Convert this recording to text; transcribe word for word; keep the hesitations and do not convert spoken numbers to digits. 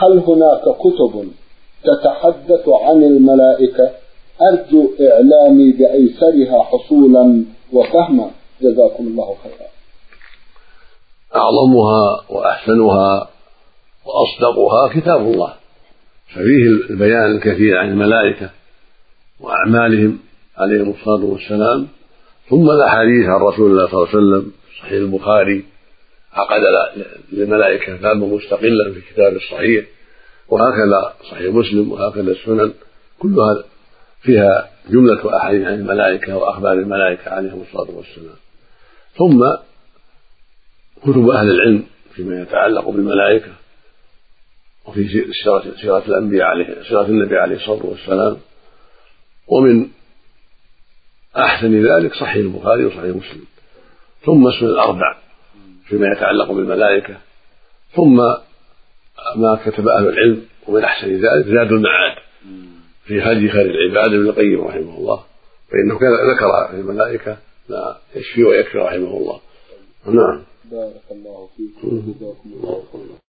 هل هناك كتب تتحدث عن الملائكة؟ أرجو إعلامي بأيسرها حصولا وفهما، جزاكم الله خيرا. أعظمها وأحسنها وأصدقها كتاب الله، ففيه البيان الكثير عن الملائكة وأعمالهم عليهم الصلاة والسلام، ثم الأحاديث عن رسول الله صلى الله عليه وسلم. صحيح البخاري عقد للملائكة بابا مستقلا في كتاب الصحيح، وهكذا صحيح مسلم، وهكذا السنن كلها فيها جملة أحاديث عن الملائكة وأخبار الملائكة عليهم الصلاة والسلام. ثم كتب أهل العلم فيما يتعلق بالملائكة، وفي سيرة الأنبياء عليه سيرة النبي عليه الصلاة والسلام. ومن أحسن ذلك صحيح البخاري وصحيح مسلم، ثم السنن الأربع فيما يتعلق بالملائكة، ثم ما كتب أهل العلم. ومن أحسن ذلك زاد المعاد في هدي خير العباد ابن القيم رحمه الله، فإنه ذكر في الملائكة ما يشفي ويكفي رحمه الله. نعم. بارك الله فيكم.